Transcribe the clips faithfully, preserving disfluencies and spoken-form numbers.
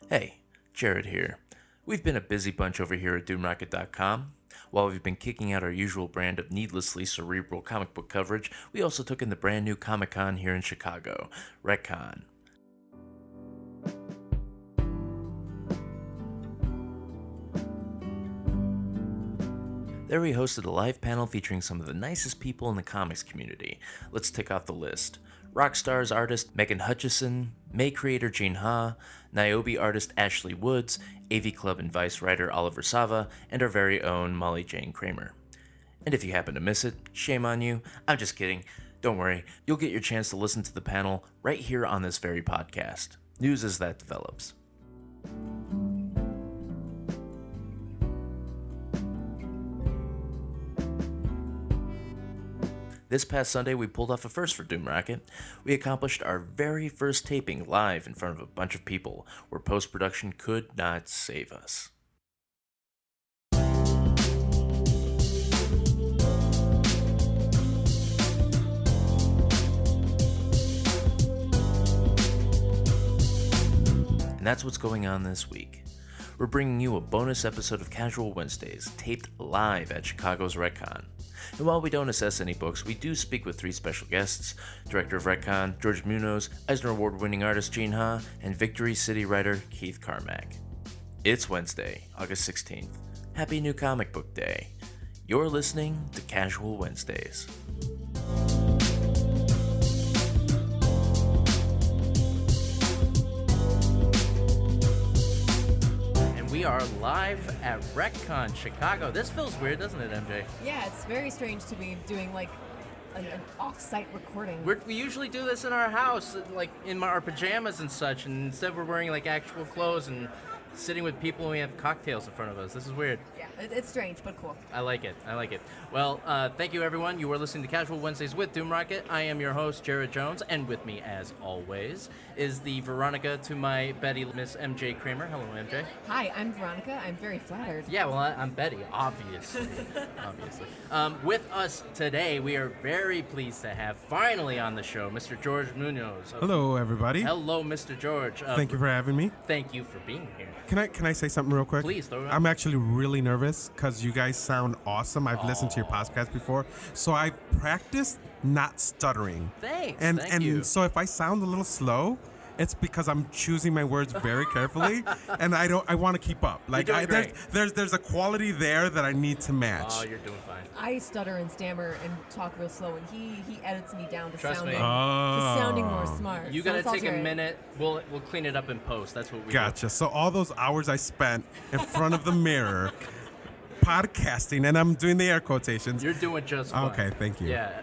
Hey, Jared here. We've been a busy bunch over here at Doom Rocket dot com. While we've been kicking out our usual brand of needlessly cerebral comic book coverage, we also took in the brand new Comic-Con here in Chicago, RecCon. There we hosted a live panel featuring some of the nicest people in the comics community. Let's tick off the list. Rockstars artist Megan Hutchison, May creator Gene Ha, Niobe artist Ashley Woods, A V Club and Vice writer Oliver Sava, and our very own Molly Jane Kramer. And if you happen to miss it, shame on you. I'm just kidding. Don't worry, you'll get your chance to listen to the panel right here on this very podcast. News as that develops. This past Sunday, we pulled off a first for Doom Rocket. We accomplished our very first taping live in front of a bunch of people, where post-production could not save us. And that's what's going on this week. We're bringing you a bonus episode of Casual Wednesdays, taped live at Chicago's RecCon. And while we don't assess any books, we do speak with three special guests: Director of RecCon, George Munoz, Eisner Award-winning artist Gene Ha, and Victory City writer Keith Carmack. It's Wednesday, August sixteenth. Happy New Comic Book Day. You're listening to Casual Wednesdays. We are live at RecCon Chicago. This feels weird, doesn't it, M J? Yeah, it's very strange to be doing like an, an off-site recording. We're, we usually do this in our house, like in my, our pajamas and such, and instead we're wearing like actual clothes and sitting with people and we have cocktails in front of us. This is weird. Yeah, it, it's strange, but cool. I like it. I like it. Well, uh, thank you, everyone. You are listening to Casual Wednesdays with Doom Rocket. I am your host, Jared Jones, and with me, as always, is the Veronica to my Betty, Miss M J Kramer. Hello, M J. Hi, I'm Veronica. I'm very flattered. Yeah, well, I, I'm Betty, obviously. obviously. Um, with us today, we are very pleased to have, finally on the show, Mister George Munoz. Hello, everybody. Hello, Mister George. Uh, Thank you for having me. Thank you for being here. Can I can I say something real quick? Please, throw it out. I'm actually really nervous because you guys sound awesome. I've Aww. listened to your podcast before, so I've practiced not stuttering. Thanks. And Thank and you. so if I sound a little slow, it's because I'm choosing my words very carefully, and I don't. I want to keep up. Like You're doing I, there's, great. there's there's a quality there that I need to match. Oh, you're doing fine. I stutter and stammer and talk real slow, and he he edits me down to Trust sounding me. Oh. to sounding more smart. You so gotta it's all take a Jared. minute. We'll we'll clean it up in post. That's what we Gotcha. So all those hours I spent in front of the mirror, podcasting, and I'm doing the air quotations. do. You're doing just fine. Okay, thank you. Yeah.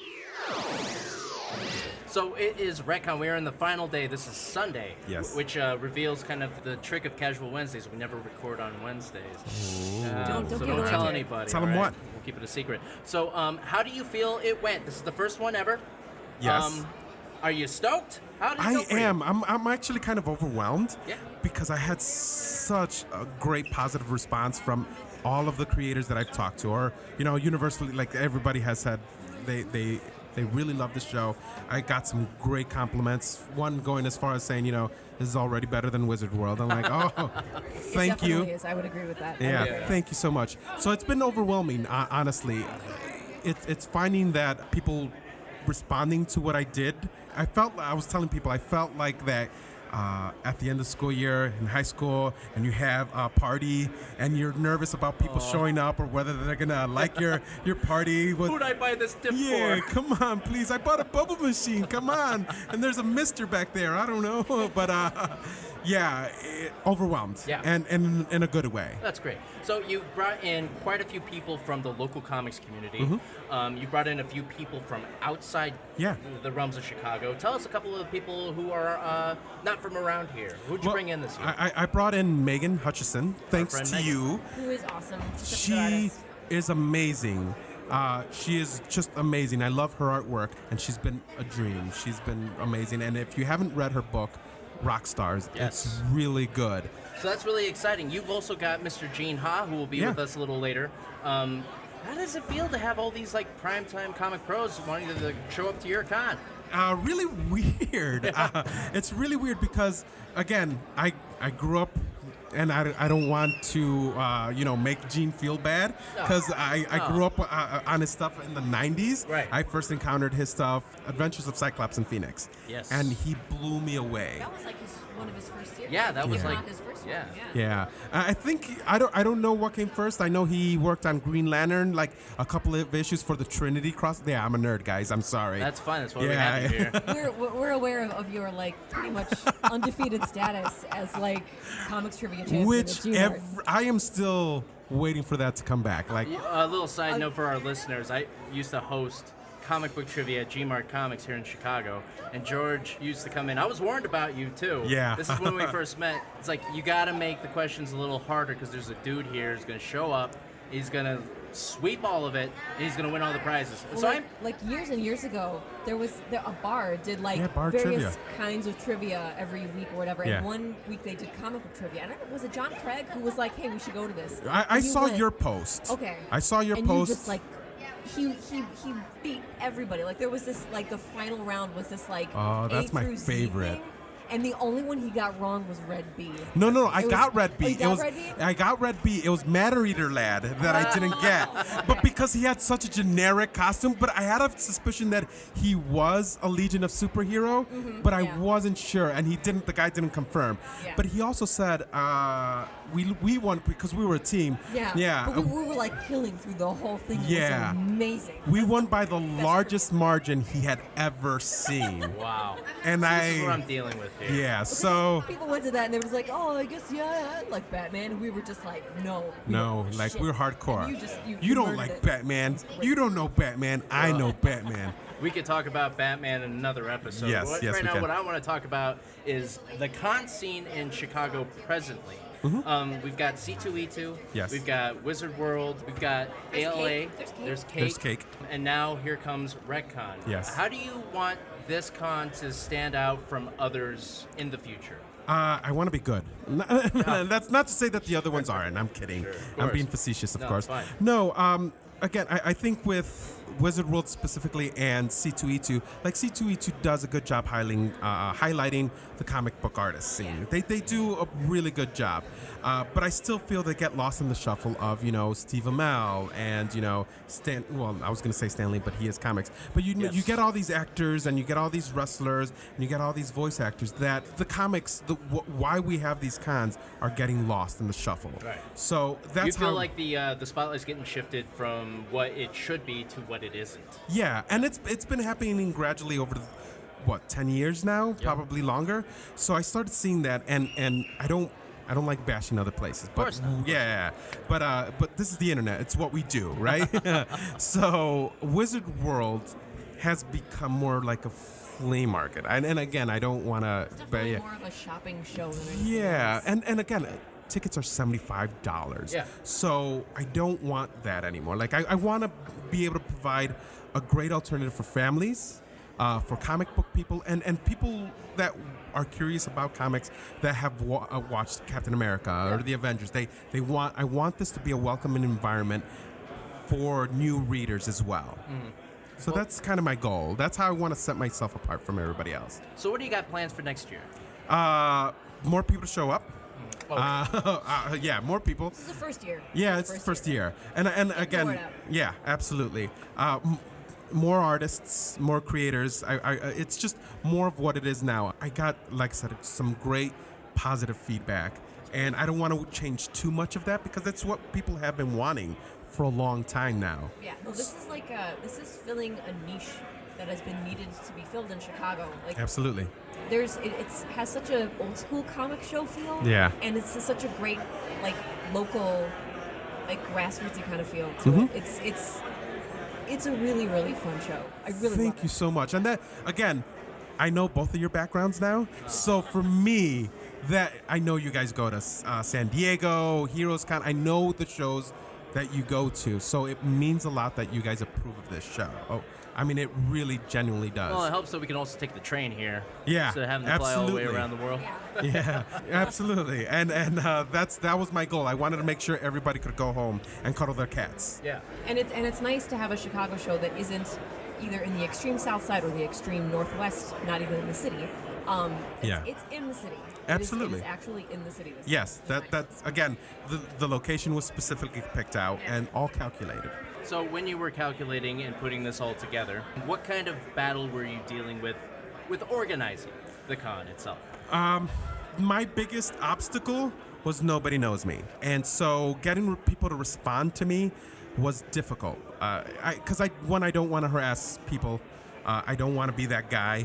So it is RecCon. We are in the final day. This is Sunday. Yes. Which uh, reveals kind of the trick of Casual Wednesdays. We never record on Wednesdays. Uh, Don't- don't so give don't it tell away. anybody. Tell all 'em right? what? We'll keep it a secret. So um, how do you feel it went? This is the first one ever. Yes. Um, are you stoked? How did it go I for you? am. I'm, I'm actually kind of overwhelmed Yeah. because I had such a great positive response from all of the creators that I've talked to, or, you know, universally, like everybody has said they, they, they really love the show. I got some great compliments. One going as far as saying, you know, this is already better than Wizard World. I'm like, oh, thank it you. definitely is. I would agree with that. Yeah, Yeah. thank you so much. So it's been overwhelming, uh, honestly. It's it's finding that people responding to what I did. I felt, I was telling people, I felt like that uh, at the end of school year in high school, and you have a party, and you're nervous about people Aw. showing up or whether they're gonna like your your party. With, Who'd I buy this tip yeah, for? come on, please. I bought a bubble machine. Come on. And there's a mister back there. I don't know. But uh, yeah, it, overwhelmed. Yeah. And, and in a good way. That's great. So you brought in quite a few people from the local comics community. Mm-hmm. Um, you brought in a few people from outside Yeah. the realms of Chicago. Tell us a couple of the people who are uh, not from around here. Who'd you Well, bring in this year? I, I I brought in Megan Hutchison. Thanks friend to Megan. you. Who is awesome. She's a good She artist. is amazing. Uh, she is just amazing. I love her artwork, and she's been a dream. She's been amazing. And if you haven't read her book, Rockstars, Yes. it's really good. So that's really exciting. You've also got Mister Gene Ha, who will be Yeah. with us a little later. Um, how does it feel to have all these like primetime comic pros wanting to, to show up to your con? Uh, really weird. uh, it's really weird because, again, I I grew up, and I, I don't want to, uh, you know, make Gene feel bad because I, I No. grew up uh, on his stuff in the nineties. Right. I first encountered his stuff, Adventures of Cyclops and Phoenix. Yes. And he blew me away. That was like his, one of his first series. Yeah, that was If like- not his first yeah. one. Yeah. Yeah, I I think I don't I don't know what came first. I know he worked on Green Lantern, like a couple of issues for the Trinity Cross. Yeah, I'm a nerd, guys. I'm sorry. That's fine. That's why we Yeah. have you here. We're, we're we're aware of, of your like pretty much undefeated status as like comics trivia champion. Which at G ev- Mart. I am still waiting for that to come back. Like, A little side note for our listeners. I used to host comic book trivia at G-Mart Comics here in Chicago, and George used to come in. I was warned about you, too. Yeah. This is when we first met. It's like, you got to make the questions a little harder because there's a dude here who's going to show up. He's going to sweep all of it, and he's going to win all the prizes. And Well, so like, I'm... like years and years ago, there was there, a bar did like Yeah, bar various trivia. kinds of trivia every week or whatever. Yeah. And one week they did comic book trivia. And I don't know, was it John Craig who was like, "Hey, we should go to this"? I, I And you saw went. your post. Okay. I saw your and post. You just like he he he beat everybody. Like there was this like the final round was this like Oh, that's A my through Z favorite. thing, and the only one he got wrong was Red B. No, no, no. I It was- got Red B. Oh, you it got was Red B? I got Red B. It was Matter Eater Lad that I didn't get. But because he had such a generic costume, but I had a suspicion that he was a Legion of Superhero, but I Mm-hmm. yeah. wasn't sure, and he didn't. The guy didn't confirm. Yeah. But he also said uh, we we won because we were a team. Yeah. Yeah. But we, we were like killing through the whole thing. It Yeah. was amazing. We That's won the by the best largest margin he had ever seen. Wow. And This I is what I'm dealing with here. Yeah, so People went to that and they were just like, "Oh, I guess yeah, I like Batman." And we were just like, "No, we no, don't know like shit." we're hardcore. And you just you, You don't murdered like it. Batman. You don't know Batman. I know Batman. We could talk about Batman in another episode. Yes, What- yes, right we now, can. what I want to talk about is the con scene in Chicago presently. Um, we've got C two E two. Mm-hmm. Yes. We've got Wizard World. We've got There's A L A. cake. There's cake. There's cake. There's cake. And now here comes RecCon. Yes. How do you want this con to stand out from others in the future? Uh, I want to be good. That's not to say that the other ones aren't. I'm kidding. Sure, of I'm course. being facetious, of No, course. it's fine. No, um, again, I, I think with Wizard World specifically and C two E two, like C two E two does a good job highlighting, uh, highlighting the comic book artist scene. They, they do a really good job. Uh, but I still feel they get lost in the shuffle of, you know, Steve Amell and, you know, Stan. Well, I was going to say Stanley, but he is comics. But you Yes. you get all these actors and you get all these wrestlers and you get all these voice actors that the comics, the wh- why we have these cons are getting lost in the shuffle. Right. So that's you feel how. like the uh, the spotlight's getting shifted from what it should be to what it isn't. Yeah, and it's it's been happening gradually over the, what ten years now, probably longer. So I started seeing that, and and I don't I don't like bashing other places, but course not. yeah, but uh, but this is the internet. It's what we do, right? So Wizard World has become more like a flea market, and, and again, I don't want to, It's but definitely yeah, more of a shopping show than anything yeah, else. and and again. Tickets are seventy-five dollars. Yeah. So I don't want that anymore. Like, I, I want to be able to provide a great alternative for families, uh, for comic book people, and, and people that are curious about comics that have wa- uh, watched Captain America or the Avengers. They they want I want this to be a welcoming environment for new readers as well. So that's kind of my goal. That's how I want to set myself apart from everybody else. So what do you got plans for next year? Uh, more people to show up. Oh, Uh, uh, yeah, more people. This is the first year. Yeah, it's the first year, and and again, word out. yeah, absolutely. Uh, m- more artists, more creators. I, I, uh, it's just more of what it is now. I got, like I said, some great positive feedback, and I don't want to change too much of that because that's what people have been wanting for a long time now. Yeah, well, this is like a, this is filling a niche that has been needed to be filled in Chicago. Like, Absolutely. there's it it's, has such a old school comic show feel. Yeah. And it's just such a great like local, like grassrootsy kind of feel to Mm-hmm. it. It's it's it's a really really fun show. I really Thank love you it. so much. And that again, I know both of your backgrounds now. So for me, that I know you guys go to uh, San Diego, Heroes Con. I know the shows that you go to. So it means a lot that you guys approve of this show. Oh, I mean, it really genuinely does. Well, it helps that we can also take the train here. Yeah, Instead of having to fly all the way absolutely. around the world. Yeah, absolutely. And and uh, that's that was my goal. I wanted to make sure everybody could go home and cuddle their cats. Yeah. And it's and it's nice to have a Chicago show that isn't either in the extreme south side or the extreme northwest, not even in the city. Um, it's, Yeah. it's in the city. Absolutely. It is, it is actually in the city. This Yes, time. that that's again the the location was specifically picked out and all calculated. So when you were calculating and putting this all together, what kind of battle were you dealing with with organizing the con itself? My biggest obstacle was nobody knows me, and so getting people to respond to me was difficult. Uh, I because I one I don't want to harass people. Uh, I don't want to be that guy,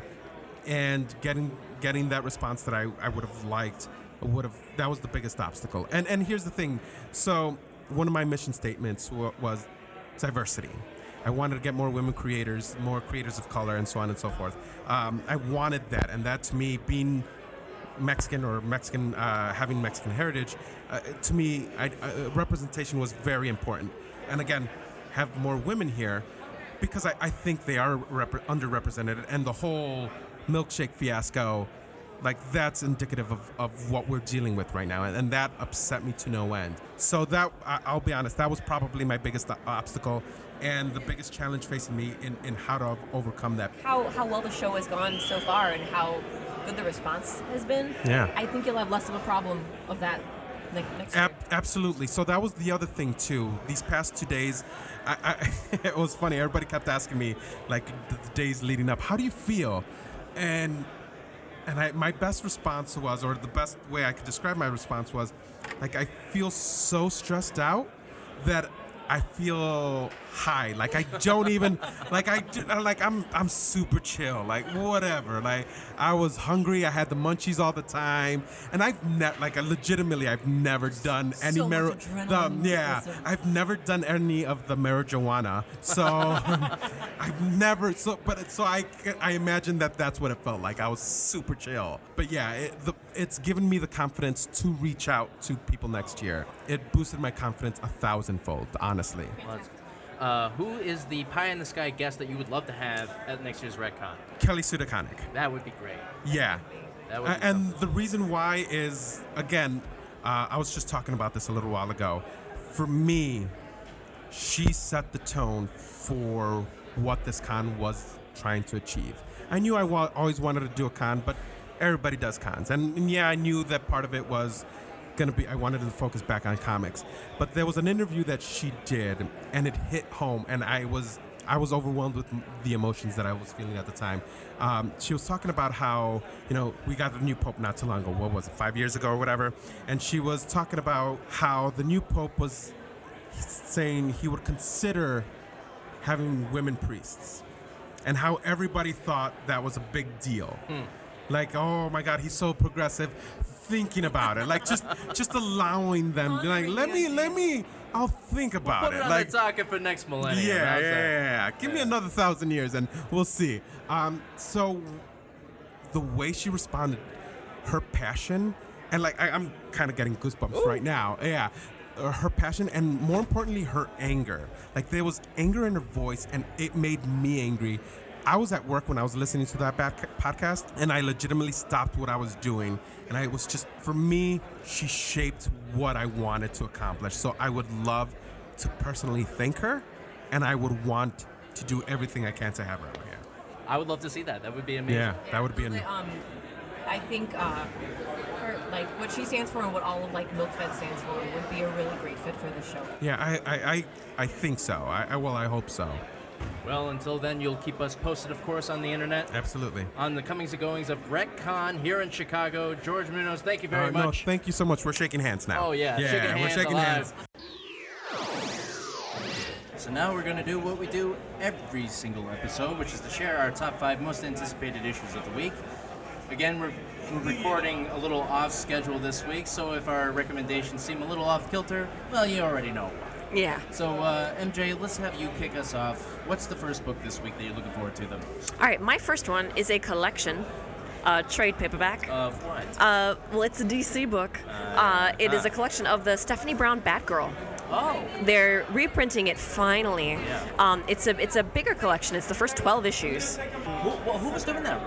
and getting getting that response that I, I would have liked would have that was the biggest obstacle. And and here's the thing. So one of my mission statements wa- was diversity. I wanted to get more women creators, more creators of color, and so on and so forth. Um, I wanted that, and that to me, being Mexican or Mexican, uh, having Mexican heritage, uh, to me, I, uh, representation was very important. And again, have more women here because I, I think they are rep- underrepresented, and the whole milkshake fiasco, like that's indicative of, of what we're dealing with right now, and, and that upset me to no end. So that I, I'll be honest, that was probably my biggest o- obstacle and the biggest challenge facing me in, in how to overcome that. How how well the show has gone so far and how good the response has been. Yeah. I think you'll have less of a problem of that like next year. Ab- absolutely. So that was the other thing too. These past two days, I, I, it was funny. Everybody kept asking me, like the, the days leading up, how do you feel? And and I, my best response was, or the best way I could describe my response was, like I feel so stressed out that I feel high. Like I don't even like I do, like I'm I'm super chill. Like whatever. Like I was hungry. I had the munchies all the time, and I've never like legitimately I've never done any So much mar- adrenaline the in the yeah system. I've never done any of the marijuana. So I've never so but so I I imagine that that's what it felt like. I was super chill. But yeah, it, the, it's given me the confidence to reach out to people next year. It boosted my confidence a thousandfold, honestly. Uh, who is the pie in the sky guest that you would love to have at next year's RecCon? Kelly Sudakonic. That would be great. Yeah. That would Uh, be and something. the reason why is, again, uh, I was just talking about this a little while ago. For me, she set the tone for what this con was trying to achieve. I knew I wa- always wanted to do a con, but everybody does cons. And, and yeah, I knew that part of it was going to be, I wanted to focus back on comics. But there was an interview that she did, and it hit home, and I was I was overwhelmed with the emotions that I was feeling at the time. Um, she was talking about how, you know, we got the new pope not too long ago. What was it, five years ago or whatever? And she was talking about how the new pope was saying he would consider having women priests, and how everybody thought that was a big deal. Like, oh my God, he's so progressive. Thinking about it, like just just allowing them, like let me let me, I'll think about Put it it. on Like the docket for next millennium. yeah, yeah, How's yeah, that? yeah. Give me Yeah. another thousand years and we'll see. Um, so the way she responded, her passion, and like I, I'm kind of getting goosebumps right now. Yeah, uh, her passion, and more importantly, her anger. Like there was anger in her voice, and it made me angry. I was at work when I was listening to that bad podcast, and I legitimately stopped what I was doing. And I was just, for me, she shaped what I wanted to accomplish. So I would love to personally thank her, and I would want to do everything I can to have her over here. I would love to see that. That would be amazing. Yeah, that would be an. Um, I think uh, her, like what she stands for and what all of like MilkFed stands for would be a really great fit for this show. Yeah, I, I, I, I think so. I, I, well, I hope so. Well, until then, you'll keep us posted, of course, on the internet. Absolutely. On the comings and goings of RecCon here in Chicago. George Munoz, thank you very Uh, no, much. thank you so much. We're shaking hands now. Oh, yeah. Yeah, shaking we're hands shaking alive. hands. So now we're going to do what we do every single episode, which is to share our top five most anticipated issues of the week. Again, we're, we're recording a little off schedule this week, so if our recommendations seem a little off kilter, well, you already know why. Yeah. So, uh, M J, let's have you kick us off. What's the first book this week that you're looking forward to the most? All right, my first one is a collection, uh, trade paperback. Of what? Uh, well, it's a D C book. Uh, it is a collection of the Stephanie Brown Batgirl. Oh, They're reprinting it finally. Yeah. Um, it's a it's a bigger collection. It's the first twelve issues. who, who was doing that run?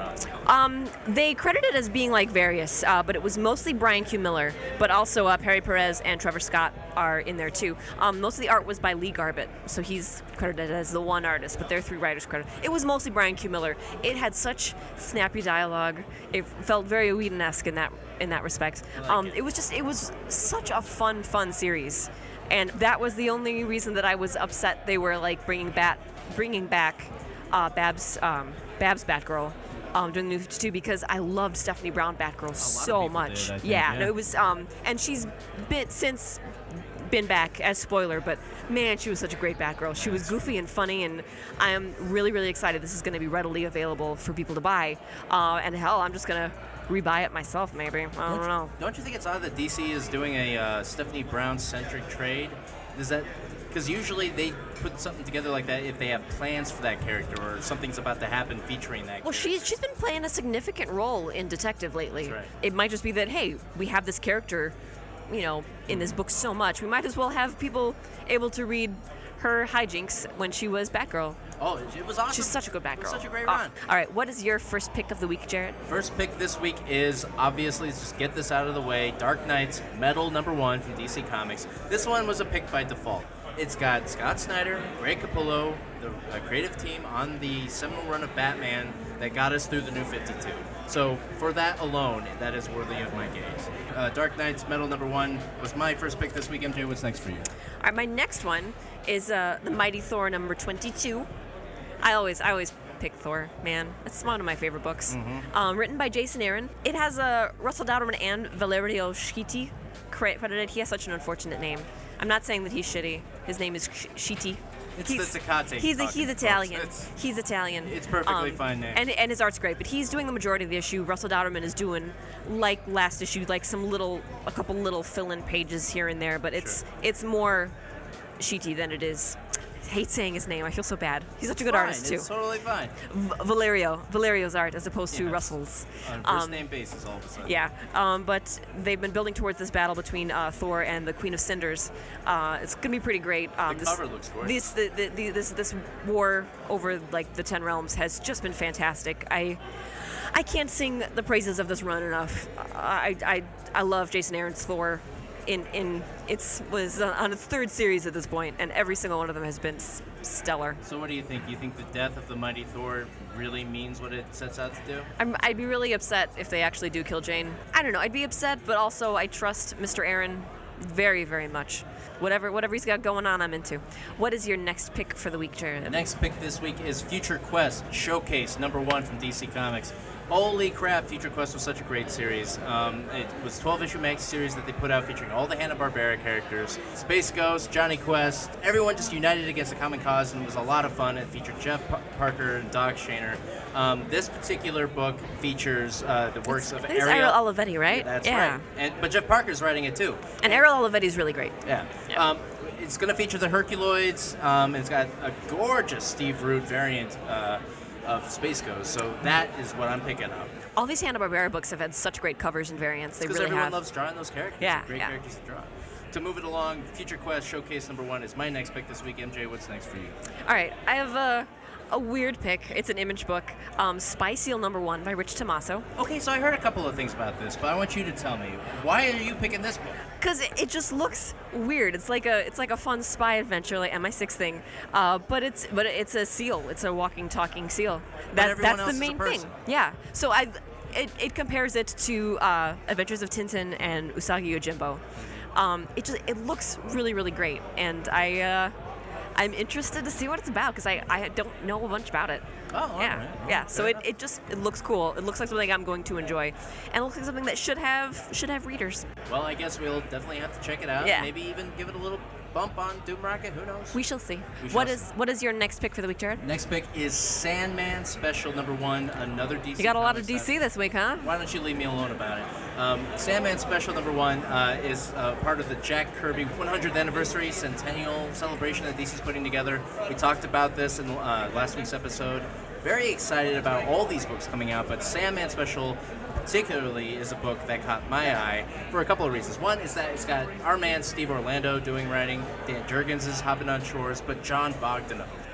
Um, they credit it as being like various, uh, but it was mostly Brian Q. Miller, but also uh, Perry Perez and Trevor Scott are in there too. Um, most of the art was by Lee Garbett, so he's credited as the one artist, but there are three writers credited. It was mostly Brian Q. Miller. It had such snappy dialogue. It felt very Whedon-esque in that in that respect. like Um, it. it was just it was such a fun, fun series, and that was the only reason that I was upset they were like bringing back bringing back uh, Babs um, Babs Batgirl. Um, during the New fifty-two, because I loved Stephanie Brown Batgirl so people much. did, I think, yeah, yeah. no, it was, um, and she's been since been back as spoiler, but man, she was such a great Batgirl. She was goofy and funny, and I am really, really excited. This is going to be readily available for people to buy, uh, and hell, I'm just gonna rebuy it myself, maybe. I don't know. Don't you think it's odd that D C is doing a uh, Stephanie Brown-centric trade? Is that because usually they put something together like that if they have plans for that character or something's about to happen featuring that Well, character? she's she's been playing a significant role in Detective lately. That's right. It might just be that, hey, we have this character, you know, in this book so much, we might as well have people able to read her hijinks when she was Batgirl. Oh, it was awesome. She's such a good It was Batgirl. such a great Oh, run. all right, what is your first pick of the week, Jared? First pick this week is, obviously, let's just get this out of the way, Dark Knight's Metal number one from D C Comics. This one was a pick by default. It's got Scott Snyder, Greg Capullo, the uh, creative team on the seminal run of Batman that got us through the New fifty-two. So for that alone, that is worthy of my gaze. Uh, Dark Knight's Metal number one was my first pick this week. M J, what's next for you? All right, my next one is uh, the Mighty Thor number twenty-two. I always, I always pick Thor, man. It's one of my favorite books. Mm-hmm. Um, written by Jason Aaron. It has uh, Russell Dowderman and Valerio Schiti credited. He has such an unfortunate name. I'm not saying that he's shitty. His name is Sh- Schiti. It's He's- the Tecate He's talking, he's folks. Italian. It's- he's Italian. it's perfectly fine name. And and his art's great, but he's doing the majority of the issue. Russell Dowderman is doing, like last issue, like some little, a couple little fill-in pages here and there, but it's Sure. it's more Schiti than it is. I hate saying his name. I feel so bad. He's such a good Fine, artist too. It's totally fine. V- Valerio, Valerio's art as opposed to Yes. Russell's. On a Um, first name basis all of a sudden. Yeah, um, but they've been building towards this battle between uh, Thor and the Queen of Cinders. Uh, it's gonna be pretty great. Um, The this, cover looks gorgeous. This, the, the, the, this this war over like the Ten Realms has just been fantastic. I I can't sing the praises of this run enough. I I, I love Jason Aaron's Thor. In in it's was on its third series at this point, and every single one of them has been s- stellar. So what do you think? You think the death of the mighty Thor really means what it sets out to do? I'm, I'd be really upset if they actually do kill Jane. I don't know. I'd be upset, but also I trust Mister Aaron very, very much. Whatever, whatever he's got going on, I'm into. What is your next pick for the week, Jared? The next pick this week is Future Quest Showcase number one from D C Comics. Holy crap, Future Quest was such a great series. Um, it was a twelve-issue maxi series that they put out featuring all the Hanna-Barbera characters. Space Ghost, Johnny Quest, everyone just united against a common cause, and it was a lot of fun. It featured Jeff P- Parker and Doc Shaner. Um, this particular book features uh, the works of I think it's Ariel. Ariel Olivetti, right? That's yeah. right. And, but Jeff Parker's writing it too. And Ariel Olivetti is really great. Yeah. Yeah. Um, it's going to feature the Herculoids. Um, it's got a gorgeous Steve Root variant uh, of Space Ghost. So that is what I'm picking up. All these Hanna-Barbera books have had such great covers and variants. They Because really everyone have. loves drawing those characters. Yeah, They're great yeah. characters to draw. To move it along, Future Quest Showcase number one is my next pick this week. M J, what's next for you? All right, I have a, a weird pick. It's an image book. Um, Spy Seal number one by Rich Tommaso. Okay, so I heard a couple of things about this, but I want you to tell me, why are you picking this book? Cause it, it just looks weird. It's like a it's like a fun spy adventure, like M I six thing. Uh, but it's but it's a seal. It's a walking, talking seal. That everyone that's else the is a main person. thing. Yeah. So I it, it compares it to uh, Adventures of Tintin and Usagi Yojimbo. Um, it just it looks really really great, and I uh, I'm interested to see what it's about because I, I don't know a bunch about it. Oh, all yeah, right. Well, yeah. So fair it, enough. it just it looks cool. It looks like something I'm going to enjoy, and it looks like something that should have should have readers. Well, I guess we'll definitely have to check it out. Yeah. Maybe even give it a little bump on Doom Rocket. Who knows? We shall see. We What shall is what is your next pick for the week, Jared? Next pick is Sandman Special number one, another D C. You got a lot of Comics D C this week, huh? Why don't you leave me alone about it? Um, Sandman Special number one uh, is uh, part of the Jack Kirby one hundredth anniversary centennial celebration that D C's putting together. We talked about this in uh, last week's episode. Very excited about all these books coming out, but Sandman Special particularly is a book that caught my eye for a couple of reasons. One is that it's got our man Steve Orlando doing writing, Dan Jurgens is hopping on shores, but John Bogdanove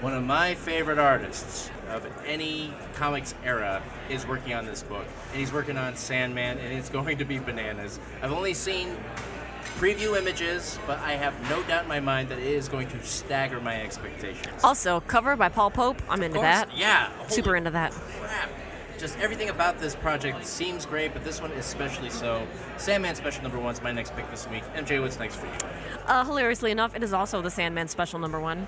One of my favorite artists of any comics era is working on this book, and he's working on Sandman, and it's going to be bananas. I've only seen preview images, but I have no doubt in my mind that it is going to stagger my expectations. Also, cover by Paul Pope. I'm into that. Yeah. Super holy into that. Crap. Just everything about this project seems great, but this one especially so. Sandman Special Number One is my next pick this week. M J, what's next for you? Uh, hilariously enough, it is also the Sandman Special Number One.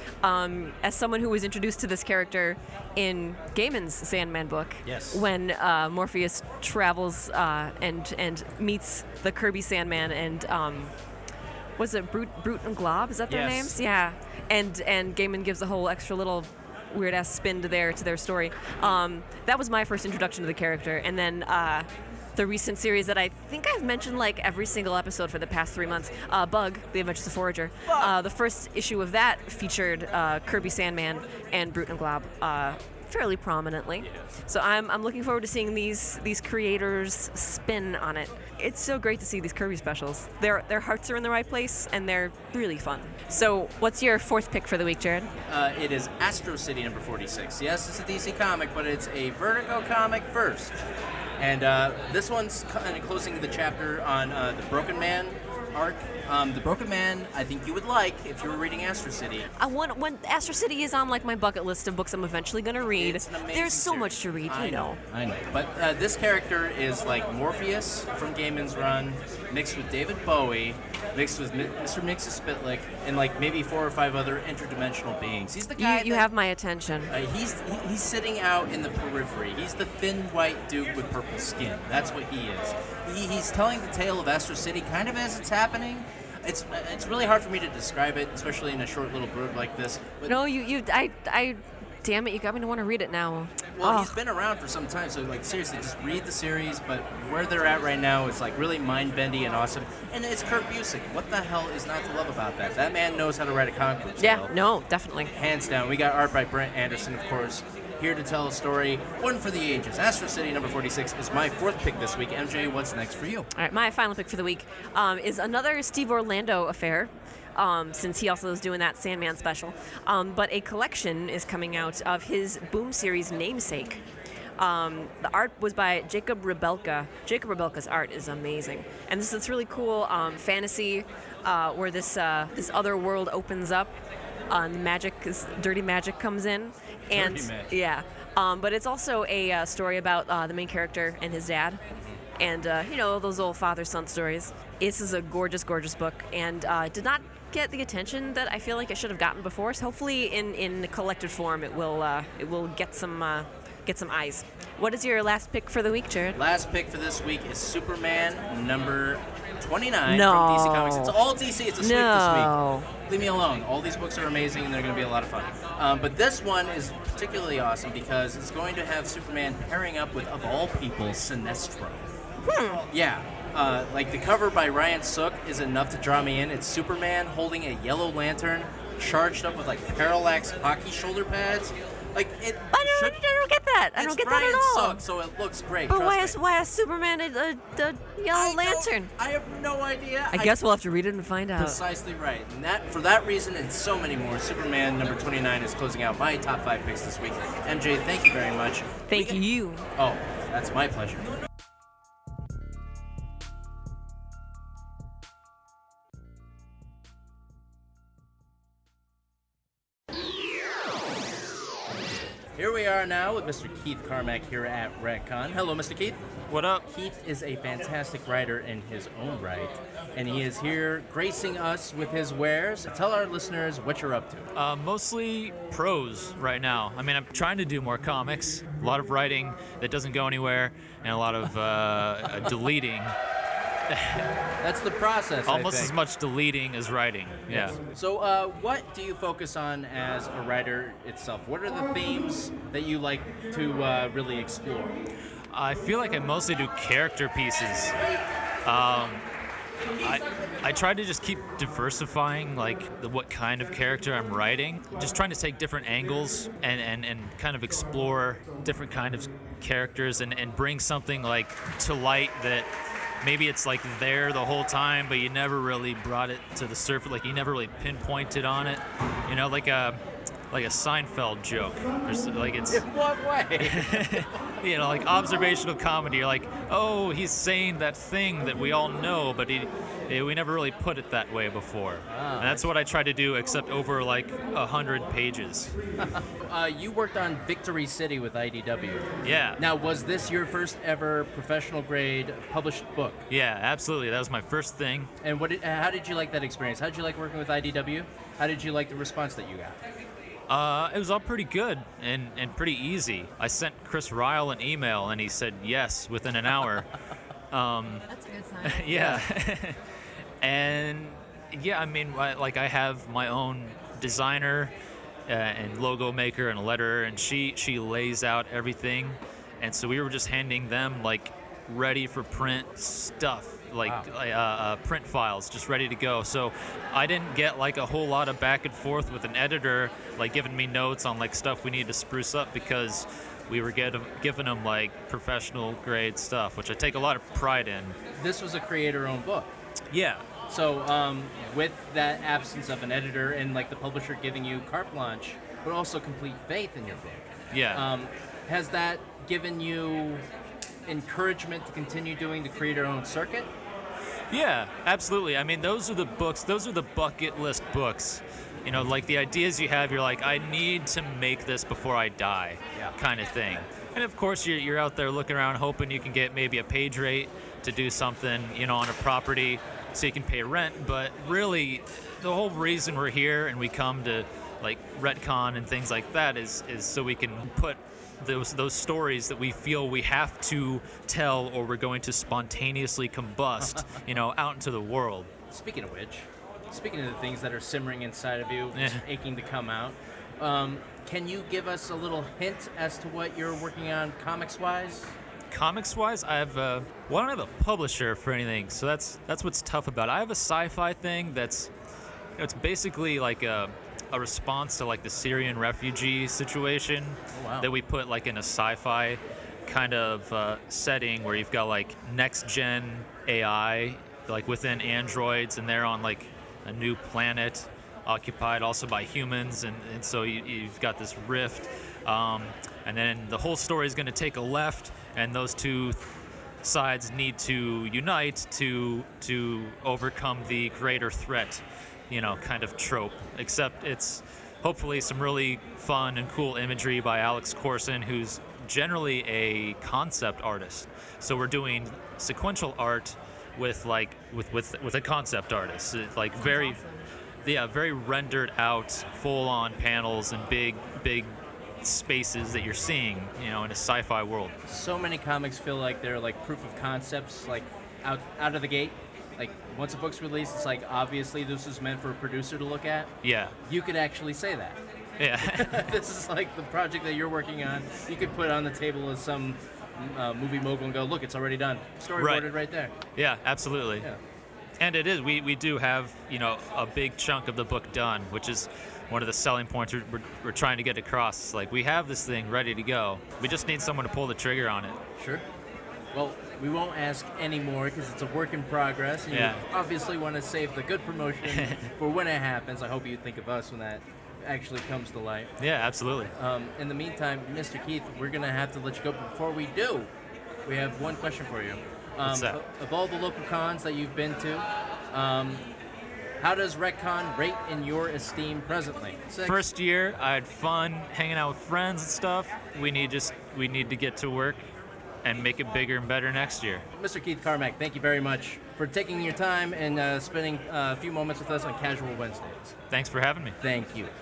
Um, as someone who was introduced to this character in Gaiman's Sandman book, Yes. when uh, Morpheus travels uh, and and meets the Kirby Sandman and um, was it Brute, Brute and Glob? Is that their Yes. names? Yeah. And and Gaiman gives a whole extra little weird ass spin to their to their story. Um, that was my first introduction to the character, and then. Uh, The recent series that I think I've mentioned like every single episode for the past three months, uh, Bug, The Adventures of Forager. Uh, the first issue of that featured uh, Kirby Sandman and Brute and Glob uh, fairly prominently. So I'm, I'm looking forward to seeing these these creators spin on it. It's so great to see these Kirby specials. Their their hearts are in the right place and they're really fun. So what's your fourth pick for the week, Jared? Uh, it is Astro City number forty-six. Yes, it's a D C comic, but it's a Vertigo comic first. And uh, this one's kind of closing the chapter on uh, the Broken Man arc. Um, the Broken Man, I think you would like if you were reading Astro City. I want when Astro City is on like my bucket list of books I'm eventually gonna read. It's an amazing There's so series. much to read, I you know. I know. But uh, this character is like Morpheus from Gaiman's run, mixed with David Bowie, mixed with Mi- Mister Mxyzptlk, and like maybe four or five other interdimensional beings. He's the You, guy you that- have my attention. Uh, he's he- he's sitting out in the periphery. He's the thin white dude with purple skin. That's what he is. He, he's telling the tale of Astro City kind of as it's happening. It's it's really hard for me to describe it, especially in a short little blurb like this. But, No, you, you, I, I, damn it, you got me to want to read it now. well, Oh. he's been around for some time, so like seriously, just read the series. But where they're at right now is like really mind-bendy and awesome. And it's Kurt Busiek. What the hell is not to love about that? That man knows how to write a comic book Yeah, tale. no, definitely. Hands down. We got art by Brent Anderson, of course, here to tell a story. One for the ages. Astro City number forty-six is my fourth pick this week. M J, what's next for you? All right, my final pick for the week um, is another Steve Orlando affair, um, since he also is doing that Sandman special. Um, but a collection is coming out of his Boom series Namesake. Um, the art was by Jacob Rebelka. Jacob Rebelka's art is amazing, and this is really cool um, fantasy uh, where this uh, this other world opens up. Uh, and magic, is, dirty magic comes in, and Dirty magic. yeah. Um, but it's also a uh, story about uh, the main character and his dad, and uh, you know those old father-son stories. This is a gorgeous, gorgeous book, and uh, did not get the attention that I feel like it should have gotten before. So hopefully, in in collected form, it will uh, it will get some uh, get some eyes. What is your last pick for the week, Jared? Last pick for this week is Superman number twenty-nine No. from D C Comics. It's all D C. It's a sweep No. this week. Leave me alone. All these books are amazing and they're going to be a lot of fun. Um, but this one is particularly awesome because it's going to have Superman pairing up with, of all people, Sinestro. Yeah. Uh, like the cover by Ryan Sook is enough to draw me in. It's Superman holding a yellow lantern charged up with like parallax hockey shoulder pads. Like it. I don't, should, I don't get that. I it's don't get Ryan that at all. Sook, so it looks great. But trust why me. is why is Superman a, a, a yellow I don't- lantern? I have no idea. I guess we'll have to read it and find out. Precisely right. And that, for that reason and so many more, Superman number twenty-nine is closing out my top five picks this week. M J, thank you very much. Thank We get- you. Oh, that's my pleasure. Here we are now with Mister Keith Carmack here at Retcon. Hello, Mister Keith. What up? Keith is a fantastic writer in his own right, and he is here gracing us with his wares. Tell our listeners what you're up to. Uh, mostly prose right now. I mean, I'm trying to do more comics. A lot of writing that doesn't go anywhere, and a lot of uh, uh, deleting. That's the process. I Almost think. as much deleting as writing. Yeah. So, uh, what do you focus on as a writer itself? What are the themes that you like to uh, really explore? I feel like I mostly do character pieces. Um, I I try to just keep diversifying like the, what kind of character I'm writing. Just trying to take different angles and, and, and kind of explore different kind of characters and, and bring something like to light that maybe it's like there the whole time, but you never really brought it to the surface. Like you never really pinpointed on it. You know, like a like a Seinfeld joke. There's like it's In what way? you know, like observational comedy. You're like, oh, he's saying that thing that we all know, but he, eh, we never really put it that way before. Ah, and that's what I try to do, except over like a hundred pages. uh, you worked on Victory City with I D W. Yeah. Now, was this your first ever professional grade published book? Yeah, absolutely. That was my first thing. And what? Did, how did you like that experience? How did you like working with I D W? How did you like the response that you got? Uh, it was all pretty good and, and pretty easy. I sent Chris Ryle an email, and he said yes within an hour. um, That's a good sign. yeah. And yeah, I mean, I, like I have my own designer uh, and logo maker and letterer, and she she lays out everything, and so we were just handing them like ready for print stuff, like Wow. uh, uh, print files, just ready to go. So I didn't get like a whole lot of back and forth with an editor, like giving me notes on like stuff we need to spruce up, because we were get, giving them like professional grade stuff, which I take a lot of pride in. This was a creator-owned book. Yeah. So um, with that absence of an editor and like the publisher giving you carte blanche, but also complete faith in your book, Yeah. um, has that given you encouragement to continue doing the creator-owned circuit? Yeah, absolutely. I mean, those are the books, those are the bucket list books. You know, like the ideas you have, you're like, I need to make this before I die, Yeah. kind of thing. And of course, you're, you're out there looking around hoping you can get maybe a page rate to do something, you know, on a property so you can pay rent. But really, the whole reason we're here and we come to like retcon and things like that is, is so we can put those those stories that we feel we have to tell or we're going to spontaneously combust, you know, out into the world. Speaking of which, speaking of the things that are simmering inside of you, just Yeah. aching to come out, um, can you give us a little hint as to what you're working on comics-wise? Comics-wise, I have a, well, I don't have a publisher for anything, so that's that's what's tough about it. I have a sci-fi thing that's, you know, it's basically like a a response to like the Syrian refugee situation Oh, wow. that we put like in a sci-fi kind of uh, setting where you've got like next-gen A I like within androids, and they're on like a new planet occupied also by humans, and, and so you, you've got this rift, um, and then the whole story is going to take a left, and those two th- sides need to unite to to overcome the greater threat, you know, kind of trope, except it's hopefully some really fun and cool imagery by Alex Corson, who's generally a concept artist. So we're doing sequential art with like with with with a concept artist, It's like very awesome. yeah, very rendered out, full on panels and big big spaces that you're seeing, you know, in a sci-fi world. So many comics feel like they're like proof of concepts, like out out of the gate. Like once a book's released, it's like obviously this is meant for a producer to look at. Yeah. You could actually say that. Yeah. This is like the project that you're working on. You could put it on the table as some uh, movie mogul and go, look, it's already done. Storyboarded Right. right there. Yeah, absolutely. Yeah. And it is. We, we do have, you know, a big chunk of the book done, which is one of the selling points we're, we're, we're trying to get across. It's like, we have this thing ready to go. We just need someone to pull the trigger on it. Sure. Well, we won't ask anymore because it's a work in progress. And Yeah. You obviously want to save the good promotion for when it happens. I hope you think of us when that actually comes to light. Yeah, absolutely. Um, in the meantime, Mister Keith, we're going to have to let you go. But before we do, we have one question for you. Um, What's that? Of, of all the local cons that you've been to, um, how does RecCon rate in your esteem presently? Six? First year, I had fun hanging out with friends and stuff. We need just we need to get to work and make it bigger and better next year. Mister Keith Carmack, thank you very much for taking your time and uh, spending uh, a few moments with us on Casual Wednesdays. Thanks for having me. Thank you.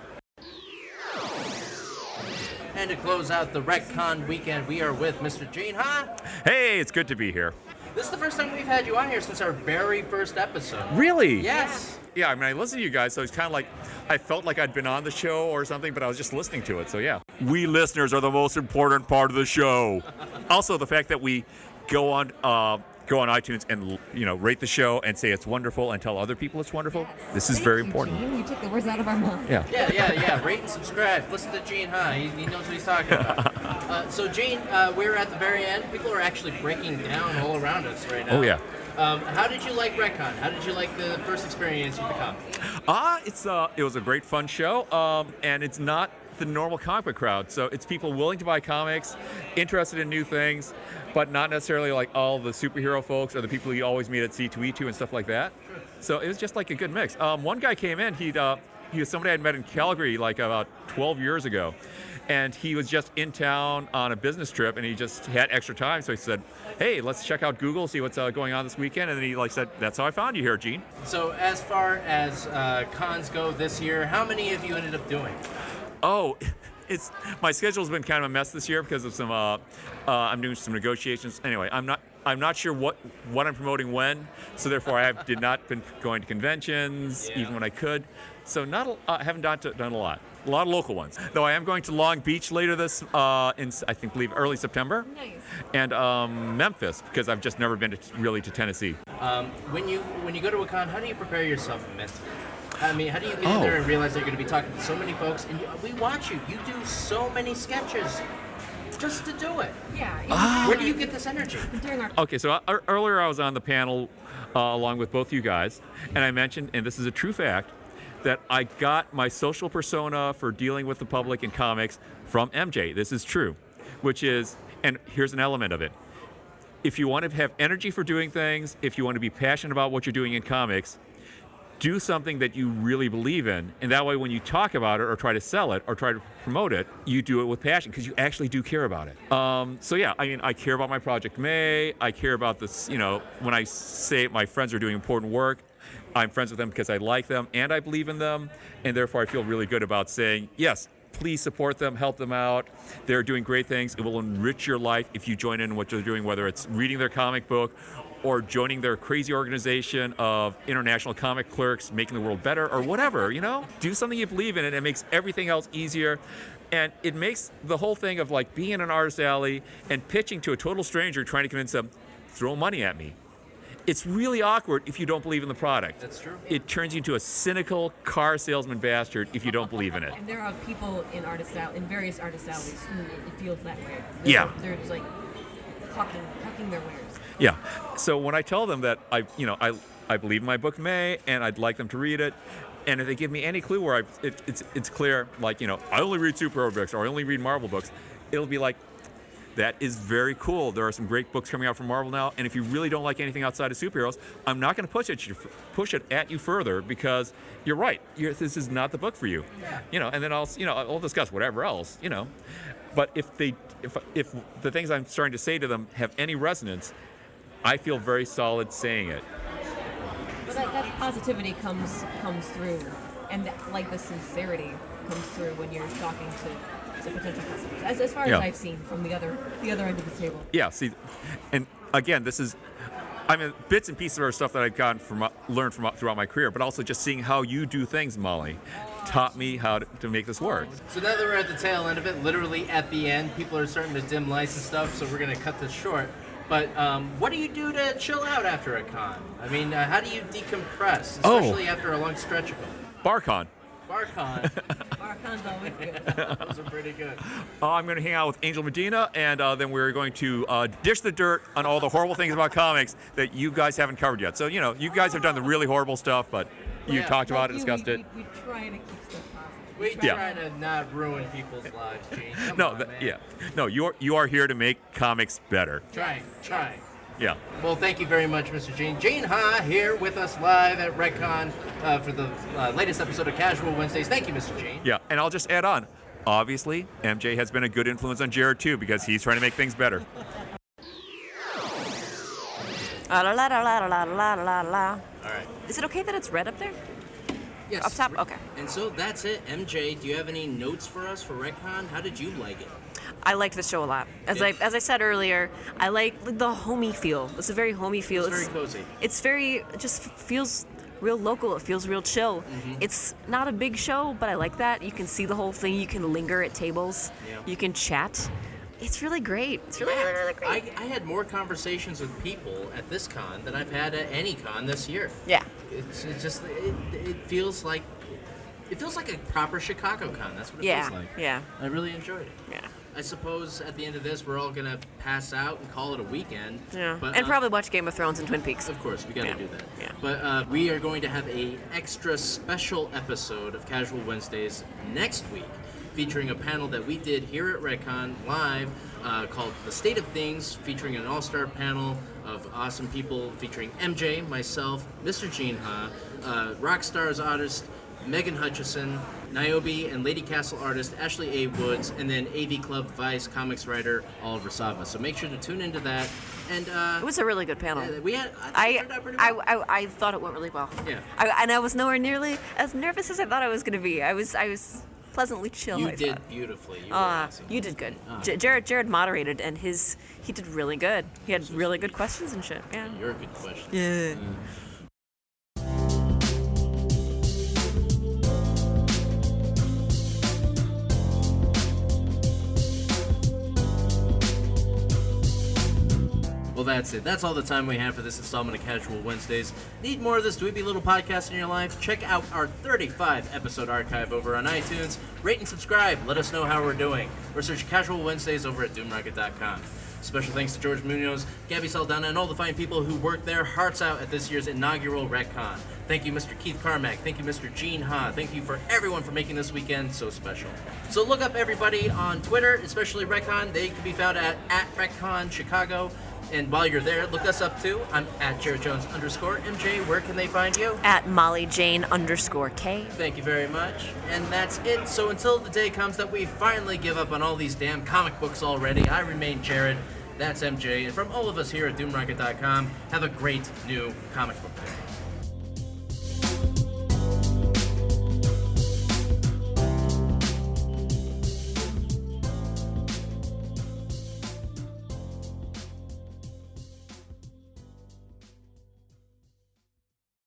And to close out the RecCon weekend, we are with Mister Gene Ha. Hey, it's good to be here. This is the first time we've had you on here since our very first episode. Really? Yes. Yeah, I mean, I listen to you guys, so it's kind of like I felt like I'd been on the show or something, but I was just listening to it, so yeah. We listeners are the most important part of the show. Also, the fact that we go on uh, go on iTunes and, you know, rate the show and say it's wonderful and tell other people it's wonderful. This is Thank very you, important. Gene. You took the words out of our mouth. Yeah. Yeah, yeah, yeah. Rate and subscribe. Listen to Gene Ha. He, he knows what he's talking about. uh, so, Gene, uh, we're at the very end. People are actually breaking down all around us right now. Oh, yeah. Um, how did you like RecCon? How did you like the first experience with the comic? Ah, it's uh, it was a great fun show, um, and it's not the normal comic book crowd. So it's people willing to buy comics, interested in new things, but not necessarily like all the superhero folks or the people you always meet at C two E two and stuff like that. So it was just like a good mix. Um, one guy came in, he'd, uh, he was somebody I'd met in Calgary like about twelve years ago. And he was just in town on a business trip, and he just had extra time. So he said, hey, let's check out Google, see what's uh, going on this weekend. And then he like said, that's how I found you here, Gene. So as far as uh, cons go this year, how many have you ended up doing? Oh, it's my schedule's been kind of a mess this year because of some. Uh, uh, I'm doing some negotiations. Anyway, I'm not. I'm not sure what, what I'm promoting when. So therefore, I have, did not been going to conventions Yeah. even when I could. So not. A, I haven't done, done a lot. A lot of local ones. Though I am going to Long Beach later this, uh, in I think, believe early September. Nice. And um, Memphis because I've just never been to, really to Tennessee. Um, when you when you go to a con, how do you prepare yourself mentally? I mean, how do you get in Oh. there and realize that you're going to be talking to so many folks? And you, we watch you. You do so many sketches just to do it. Yeah. Ah. Where do you get this energy? During our Okay, so uh, earlier I was on the panel uh, along with both you guys, and I mentioned, and this is a true fact, that I got my social persona for dealing with the public in comics from M J. This is true, which is, and here's an element of it. If you want to have energy for doing things, if you want to be passionate about what you're doing in comics, do something that you really believe in, and that way when you talk about it or try to sell it or try to promote it, you do it with passion because you actually do care about it. Um, so yeah, I mean, I care about my Project May. I care about this, you know, when I say my friends are doing important work, I'm friends with them because I like them and I believe in them, and therefore I feel really good about saying, yes, please support them, help them out. They're doing great things. It will enrich your life if you join in what they're doing, whether it's reading their comic book or joining their crazy organization of international comic clerks, making the world better, or whatever, you know? Do something you believe in, and it makes everything else easier. And it makes the whole thing of like being in an artist alley and pitching to a total stranger trying to convince them, throw money at me. It's really awkward if you don't believe in the product. That's true. It turns you into a cynical car salesman bastard if you don't believe in it. And there are people in artist al- in various artist alleys who it feels that way. They're, Yeah. They're just like hawking, hawking their wares. Yeah. So when I tell them that I, you know, I, I believe in my book May, and I'd like them to read it, and if they give me any clue where I, it, it's, it's clear, like, you know, I only read superhero books or I only read Marvel books, it'll be like, that is very cool. There are some great books coming out from Marvel now, and if you really don't like anything outside of superheroes, I'm not going to push it, push it at you further because you're right. You're, this is not the book for you. You know, and then I'll, you know, I'll discuss whatever else. You know, but if they, if if the things I'm starting to say to them have any resonance, I feel very solid saying it. But that, that positivity comes comes through, and that, like the sincerity comes through when you're talking to, to potential customers. As, as far Yeah. as I've seen from the other the other end of the table. Yeah. See, and again, this is. I mean, bits and pieces are stuff that I've gotten from, learned from throughout my career, but also just seeing how you do things, Molly, taught me how to, to make this work. So now that we're at the tail end of it, literally at the end, people are starting to dim lights and stuff, so we're going to cut this short. But um, what do you do to chill out after a con? I mean, uh, how do you decompress, especially Oh. after a long stretch of them? BarCon. BarCon, BarCon's always good. those are pretty good. Uh, I'm going to hang out with Angel Medina, and uh, then we're going to uh, dish the dirt on all the horrible things about comics that you guys haven't covered yet. So, you know, you guys have done the really horrible stuff, but you Yeah. talked about it, Like you, discussed we, it. We, we try to keep stuff positive. We try try to- to not ruin people's lives, Gene. Come No, on, th- man. yeah. No, you're, you are here to make comics better. Trying, trying. Yeah. Well, thank you very much, Mister Gene. Gene Ha here with us live at RedCon uh, for the uh, latest episode of Casual Wednesdays. Thank you, Mister Gene. Yeah, and I'll just add on. Obviously, M J has been a good influence on Jared, too, because he's trying to make things better. La la la la la la la la la. All right. Is it okay that it's red up there? Yes. Up top? Okay. And so that's it. M J, do you have any notes for us for RedCon? How did you like it? I liked the show a lot. As Yeah. I as I said earlier, I like the homey feel. It's a very homey feel. It's very cozy. It's very it just feels real local. It feels real chill. Mm-hmm. It's not a big show, but I like that. You can see the whole thing. You can linger at tables. Yeah. You can chat. It's really great. It's really, really, really great. I, I had more conversations with people at this con than I've had at any con this year. yeah. It's, it's just it, it feels like it feels like a proper Chicago con. That's what it Yeah. feels like. Yeah. I really enjoyed it. Yeah. I suppose at the end of this, we're all gonna pass out and call it a weekend. Yeah. But, and uh, probably watch Game of Thrones and Twin Peaks. Of course, we gotta Yeah. do that. Yeah. But uh, we are going to have a extra special episode of Casual Wednesdays next week. featuring a panel that we did here at Redcon live uh, called The State of Things, featuring an all-star panel of awesome people featuring M J, myself, Mister Gene Ha, uh, Rockstars artist Megan Hutchison, Niobe and Lady Castle artist Ashley A. Woods, and then A V Club Vice comics writer Oliver Sava. So make sure to tune into that. And uh, It was a really good panel. yeah, we had. I, think it I, turned out pretty I, well. I, I thought it went really well. Yeah. I, and I was nowhere nearly as nervous as I thought I was going to be. I was I was pleasantly chill. You I did thought. beautifully. You were Ah, awesome. you did good. Ah. J- Jared Jared moderated, and his he did really good. He had really good questions and shit. Yeah. You're a good question. Yeah. Well, that's it. That's all the time we have for this installment of Casual Wednesdays. Need more of this dweeby little podcast in your life? Check out our thirty-five episode archive over on iTunes. Rate and subscribe. Let us know how we're doing. Or search Casual Wednesdays over at doom rocket dot com. Special thanks to George Munoz, Gabby Saldana, and all the fine people who worked their hearts out at this year's inaugural Redcon. Thank you, Mister Keith Carmack. Thank you, Mister Gene Ha. Thank you for everyone for making this weekend so special. So look up everybody on Twitter, especially Redcon. They can be found at, at Redcon Chicago. And while you're there, look us up too. I'm at Jared Jones underscore. M J, where can they find you? At Molly Jane underscore K. Thank you very much. And that's it. So until the day comes that we finally give up on all these damn comic books already, I remain Jared. That's M J. And from all of us here at doom rocket dot com, have a great new comic book day.